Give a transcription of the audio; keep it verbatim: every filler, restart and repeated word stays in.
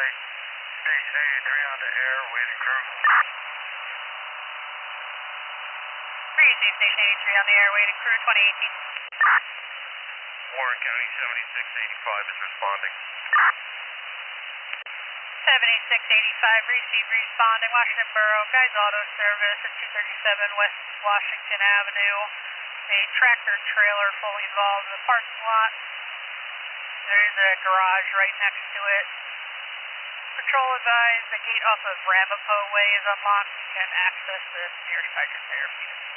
Station eighty-three on the air, waiting crew. Receive Station eighty-three on the air, waiting crew, twenty eighteen. Warren County seventy-six eighty-five is responding. seventy-six eighty-five, receive, responding, Washington Borough, Guys Auto Service at two thirty-seven West Washington Avenue. A tractor trailer fully involved in the parking lot. There is a garage right next to it. Patrol advised the gate off of Ramapo Way is unlocked. You can access this near Sergeant Therapy.